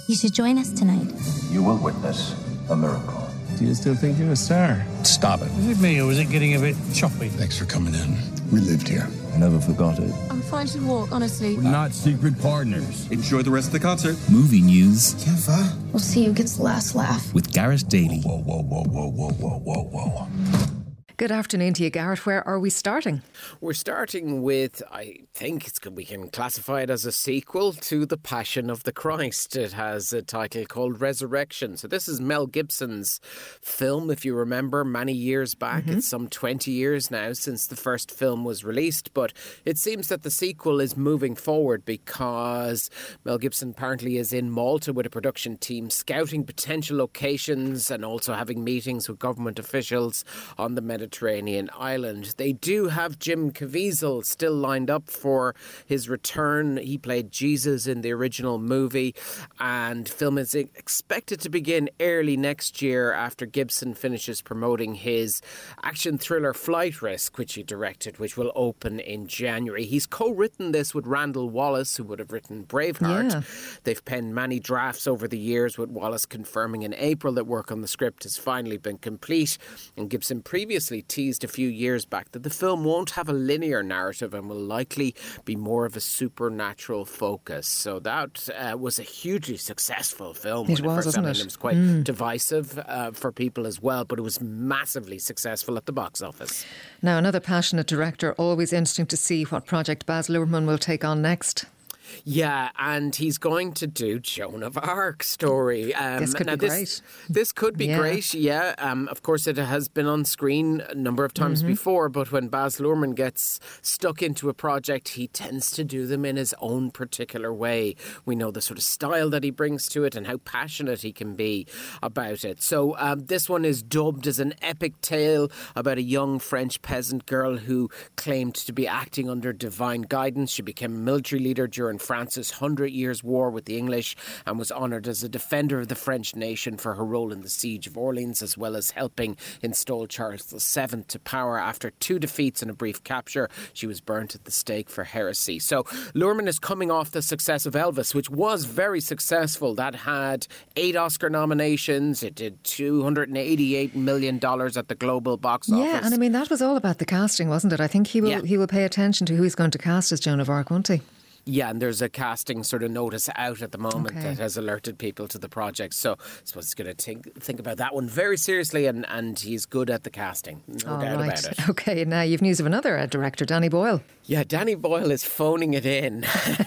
You should join us tonight. You will witness a miracle. Do you still think you're a star? Stop it. Was it me or was it getting a bit choppy? Thanks for coming in. We lived here. I never forgot it. I'm fine to walk, honestly. We're not secret partners. Enjoy the rest of the concert. Movie news We'll see who gets the last laugh. with Gareth Daly. Whoa. Good afternoon to you, Gareth. Where are we starting? We're starting with, I think we can classify it as a sequel to The Passion of the Christ. It has a title called Resurrection. So this is Mel Gibson's film, if you remember, many years back. It's some 20 years now since the first film was released. But it seems that the sequel is moving forward because Mel Gibson apparently is in Malta with a production team scouting potential locations and also having meetings with government officials on the Mediterranean island. They do have Jim Caviezel still lined up for his return. He played Jesus in the original movie, and film is expected to begin early next year after Gibson finishes promoting his action thriller Flight Risk, which he directed, which will open in January. He's co-written this with Randall Wallace, who would have written Braveheart. Yeah. They've penned many drafts over the years, with Wallace confirming in April that work on the script has finally been complete. And Gibson previously teased a few years back that the film won't have a linear narrative and will likely be more of a supernatural focus. So that was a hugely successful film. It was, wasn't it? It was quite divisive for people as well, but it was massively successful at the box office. Now, another passionate director, always interesting to see what project Baz Luhrmann will take on next. Yeah, and he's going to do Joan of Arc story. This could be great. This could be great, yeah. Of course, it has been on screen a number of times before, but when Baz Luhrmann gets stuck into a project, he tends to do them in his own particular way. We know the sort of style that he brings to it and how passionate he can be about it. So this one is dubbed as an epic tale about a young French peasant girl who claimed to be acting under divine guidance. She became a military leader during France's 100 Years' War with the English and was honoured as a defender of the French nation for her role in the Siege of Orleans, as well as helping install Charles VII to power. After 2 defeats and a brief capture, she was burnt at the stake for heresy. So Luhrmann is coming off the success of Elvis, which was very successful. That had 8 Oscar nominations. It did $288 million at the global box office. Yeah, and I mean, that was all about the casting, wasn't it? I think he will pay attention to who he's going to cast as Joan of Arc, won't he? Yeah, and there's a casting sort of notice out at the moment that has alerted people to the project. So I suppose he's going to think about that one very seriously, and he's good at the casting. No doubt about it. OK, now you've news of another director, Danny Boyle. Yeah, Danny Boyle is phoning it in.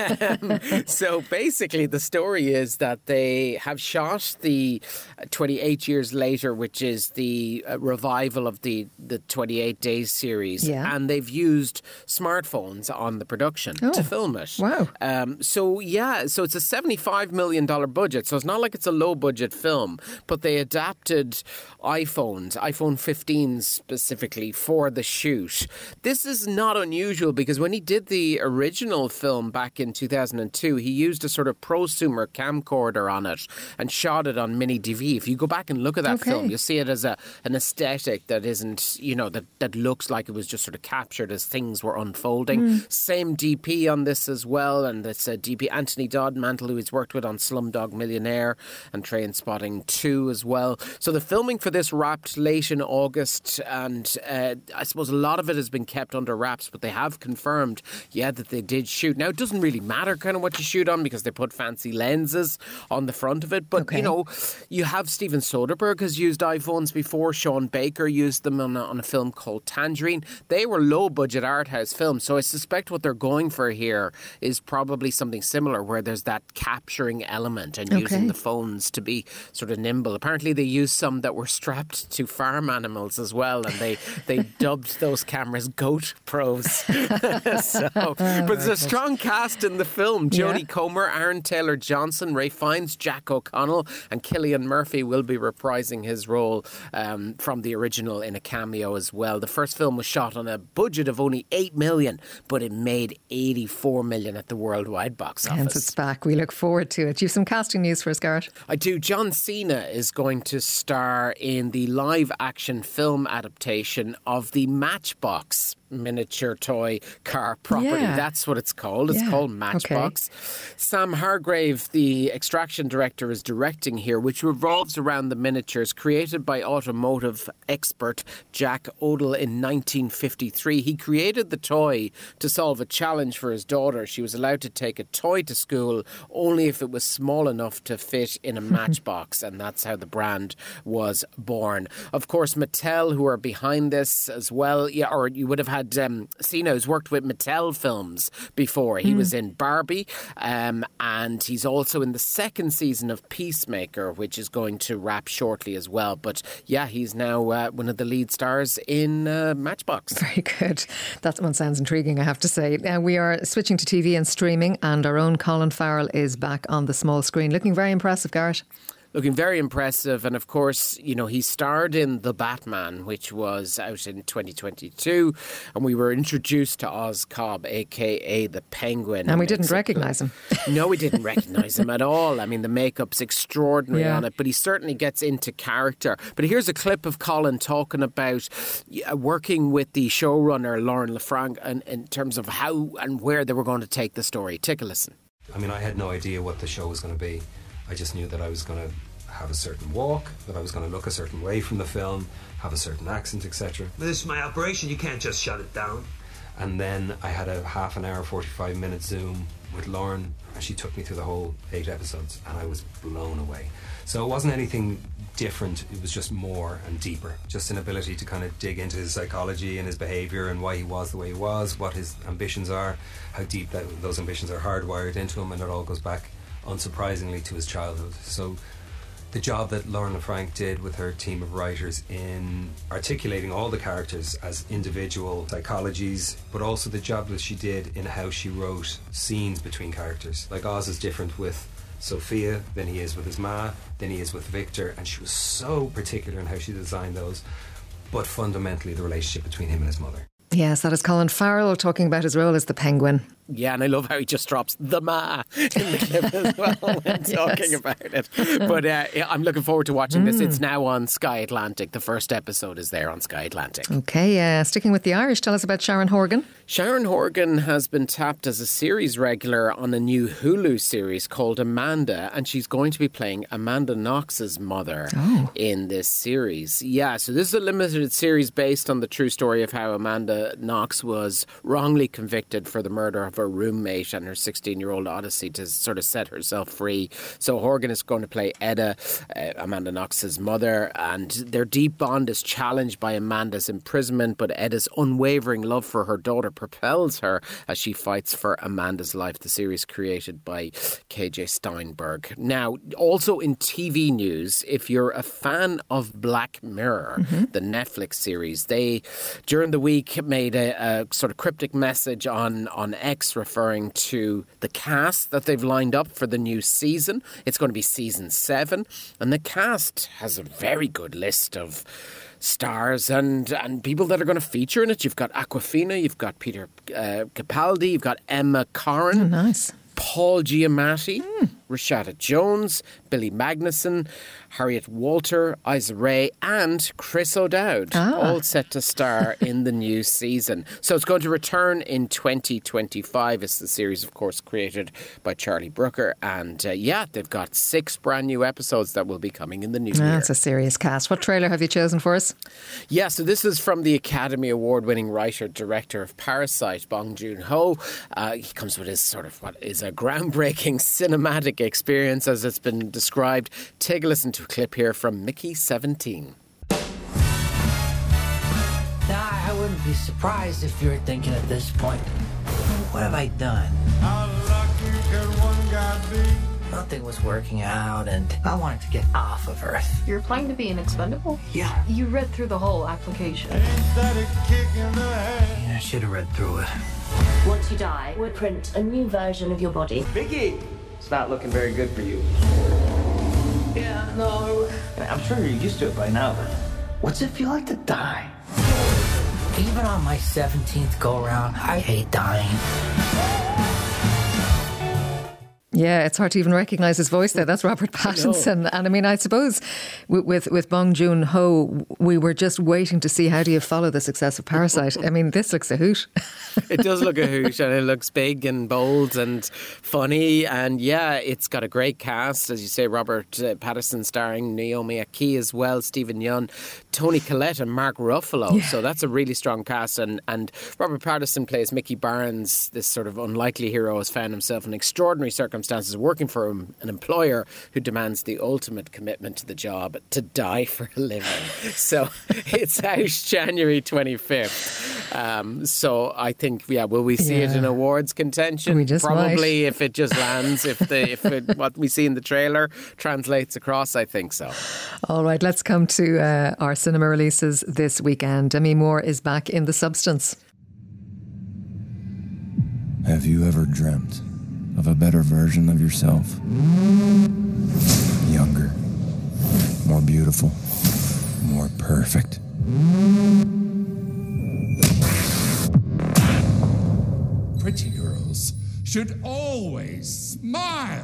So basically the story is that they have shot the 28 Years Later, which is the revival of the 28 Days series. Yeah. And they've used smartphones on the production to film it. Wow. So it's a $75 million budget. So it's not like it's a low budget film, but they adapted iPhone 15s specifically for the shoot. This is not unusual because when he did the original film back in 2002, he used a sort of prosumer camcorder on it and shot it on mini DV. If you go back and look at that film, you'll see it as an aesthetic that isn't, that looks like it was just sort of captured as things were unfolding. Same DP on this as well, and it's DP Anthony Dodmantle, who he's worked with on Slumdog Millionaire and Trainspotting 2 as well. So the filming for this wrapped late in August, and I suppose a lot of it has been kept under wraps, but they have confirmed, that they did shoot. Now, it doesn't really matter kind of what you shoot on because they put fancy lenses on the front of it, but you have Steven Soderbergh has used iPhones before. Sean Baker used them on a film called Tangerine. They were low budget art house films, so I suspect what they're going for here is probably something similar where there's that capturing element and using the phones to be sort of nimble. Apparently they used some that were strapped to farm animals as well, and they dubbed those cameras Goat Pros. But there's a strong cast in the film. Jodie Comer, Aaron Taylor-Johnson, Ray Fiennes, Jack O'Connell and Cillian Murphy will be reprising his role from the original in a cameo as well. The first film was shot on a budget of only $8 million, but it made $84 million at the worldwide box office. Hence it's back. We look forward to it. You have some casting news for us, Garrett? I do. John Cena is going to star in the live action film adaptation of the Matchbox miniature toy car property. Yeah. That's what it's called. It's called Matchbox. Okay. Sam Hargrave, the Extraction director, is directing here, which revolves around the miniatures created by automotive expert Jack Odell in 1953. He created the toy to solve a challenge for his daughter. She was allowed to take a toy to school only if it was small enough to fit in a matchbox, and that's how the brand was born. Of course, Mattel, who are behind this as well, or you would have had Sina, who's worked with Mattel films before. He was in Barbie, and he's also in the second season of Peacemaker, which is going to wrap shortly as well. But yeah, he's now one of the lead stars in Matchbox. Very good. That one sounds intriguing, I have to say. We are switching to TV and streaming, and our own Colin Farrell is back on the small screen. Looking very impressive, Garrett. Looking very impressive. And of course, you know, he starred in The Batman, which was out in 2022. And we were introduced to Oz Cobb, a.k.a. the Penguin. And we didn't recognise him. No, we didn't recognise him at all. I mean, the makeup's extraordinary on it, but he certainly gets into character. But here's a clip of Colin talking about working with the showrunner, Lauren LaFranc, in terms of how and where they were going to take the story. Take a listen. I mean, I had no idea what the show was going to be. I just knew that I was going to have a certain walk, that I was going to look a certain way from the film, have a certain accent, etc. This is my operation, you can't just shut it down. And then I had a half an hour, 45-minute Zoom with Lauren, and she took me through the whole 8 episodes, and I was blown away. So it wasn't anything different, it was just more and deeper. Just an ability to kind of dig into his psychology and his behaviour and why he was the way he was, what his ambitions are, how deep those ambitions are hardwired into him, and it all goes back, unsurprisingly, to his childhood. So the job that Lauren LaFranc did with her team of writers in articulating all the characters as individual psychologies, but also the job that she did in how she wrote scenes between characters. Like Oz is different with Sophia than he is with his ma, than he is with Victor, and she was so particular in how she designed those, but fundamentally the relationship between him and his mother. Yes, that is Colin Farrell talking about his role as the Penguin. Yeah, and I love how he just drops the ma in the clip as well when talking about it. But I'm looking forward to watching this. It's now on Sky Atlantic. The first episode is there on Sky Atlantic. Okay, sticking with the Irish, tell us about Sharon Horgan. Sharon Horgan has been tapped as a series regular on a new Hulu series called Amanda, and she's going to be playing Amanda Knox's mother in this series. Yeah, so this is a limited series based on the true story of how Amanda Knox was wrongly convicted for the murder of her roommate and her 16-year-old Odyssey to sort of set herself free. So Horgan is going to play Edda, Amanda Knox's mother, and their deep bond is challenged by Amanda's imprisonment, but Edda's unwavering love for her daughter propels her as she fights for Amanda's life. The series created by KJ Steinberg. Now, also in TV news, if you're a fan of Black Mirror, the Netflix series, they, during the week, made a sort of cryptic message on X referring to the cast that they've lined up for the new season. It's going to be season 7, and the cast has a very good list of stars and people that are going to feature in it. You've got Awkwafina, you've got Peter Capaldi, you've got Emma Corrin. Oh, nice. Paul Giamatti, Rashada Jones, Billy Magnuson, Harriet Walter, Isa Rae and Chris O'Dowd, all set to star in the new season. So it's going to return in 2025. It's the series, of course, created by Charlie Brooker. And they've got 6 brand new episodes that will be coming in the new year. That's a serious cast. What trailer have you chosen for us? Yeah, so this is from the Academy Award-winning writer-director of Parasite, Bong Joon-ho. He comes with his sort of what is a groundbreaking cinematic experience as it's been described. Take a listen to a clip here from Mickey 17. I wouldn't be surprised if you're thinking at this point, what have I done? How lucky can one guy be? Nothing was working out and I wanted to get off of Earth. You're applying to be an expendable? Yeah. You read through the whole application. Ain't that a kick in the head? Yeah, I should have read through it. Once you die, we'll print a new version of your body. Biggie! It's not looking very good for you. Yeah, no. I'm sure you're used to it by now, but What's it feel like to die? Even on my 17th go-around, I hate dying. Yeah, it's hard to even recognise his voice there. That's Robert Pattinson. And I mean, I suppose with Bong Joon-ho, we were just waiting to see how do you follow the success of Parasite. I mean, this looks a hoot. It does look a hoot, and it looks big and bold and funny. And yeah, it's got a great cast. As you say, Robert Pattinson starring, Naomi Ackie as well, Stephen Yeun, Toni Collette and Mark Ruffalo. Yeah. So that's a really strong cast. And Robert Pattinson plays Mickey Barnes, this sort of unlikely hero has found himself in extraordinary circumstances working for an employer who demands the ultimate commitment to the job, to die for a living. So it's out January 25th. So I think, will we see it in awards contention? We just Probably might. If it just lands, if what we see in the trailer translates across, I think so. All right, let's come to our cinema releases this weekend. Demi Moore is back in The Substance. Have you ever dreamt of a better version of yourself? Younger, more beautiful, more perfect. Pretty girls should always smile.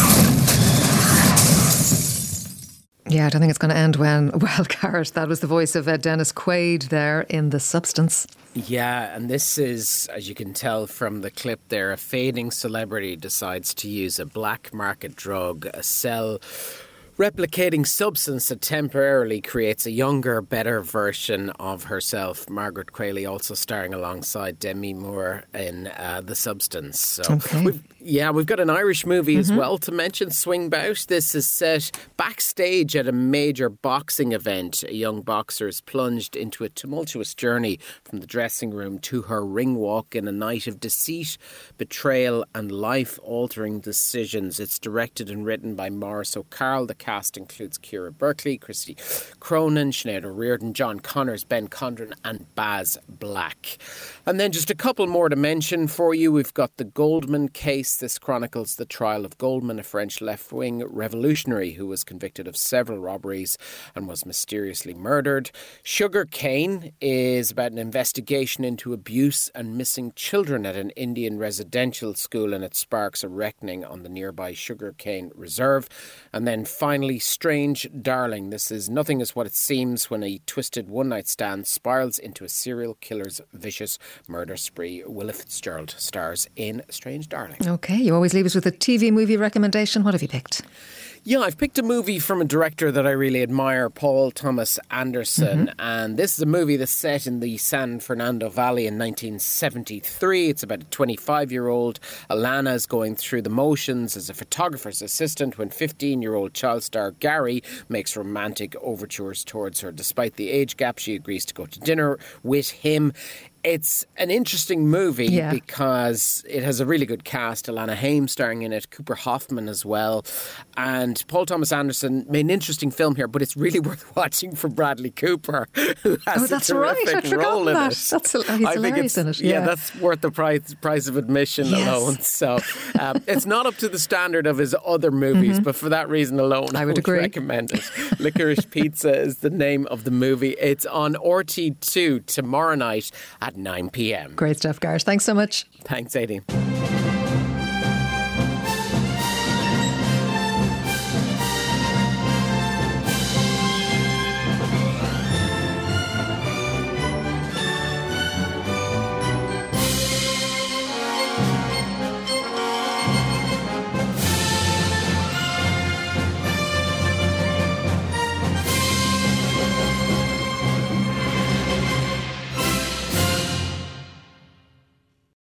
Yeah, I don't think it's going to end well, Garrett. That was the voice of Dennis Quaid there in The Substance. Yeah, and this is, as you can tell from the clip there, a fading celebrity decides to use a black market drug, a cell-replicating substance that temporarily creates a younger, better version of herself. Margaret Qualley also starring alongside Demi Moore in The Substance. So we've got an Irish movie as well to mention, Swing Bout. This is set backstage at a major boxing event. A young boxer is plunged into a tumultuous journey from the dressing room to her ring walk in a night of deceit, betrayal and life-altering decisions. It's directed and written by Maurice O'Carroll. The cast includes Keira Berkeley, Christy Cronin, Sinead O'Riordan, John Connors, Ben Condren and Baz Black. And then just a couple more to mention for you. We've got The Goldman Case. This chronicles the trial of Goldman, a French left-wing revolutionary who was convicted of several robberies and was mysteriously murdered. Sugar Cane is about an investigation into abuse and missing children at an Indian residential school, and it sparks a reckoning on the nearby Sugar Cane Reserve. And then finally, Strange Darling. This is nothing is what it seems when a twisted one-night stand spirals into a serial killer's vicious murder spree. Willa Fitzgerald stars in Strange Darling. Okay, you always leave us with a TV movie recommendation. What have you picked? Yeah, I've picked a movie from a director that I really admire, Paul Thomas Anderson. And this is a movie that's set in the San Fernando Valley in 1973. It's about a 25-year-old. Alana is going through the motions as a photographer's assistant when 15-year-old child star Gary makes romantic overtures towards her. Despite the age gap, she agrees to go to dinner with him. It's an interesting movie because it has a really good cast. Alana Haim starring in it, Cooper Hoffman as well. And Paul Thomas Anderson made an interesting film here, but it's really worth watching for Bradley Cooper, who has a terrific role in it. He's hilarious in it. Yeah, that's worth the price of admission alone. So it's not up to the standard of his other movies, but for that reason alone, I would recommend it. Licorice Pizza is the name of the movie. It's on RT2 tomorrow night at 9 p.m. Great stuff, Gareth. Thanks so much. Thanks, Aideen.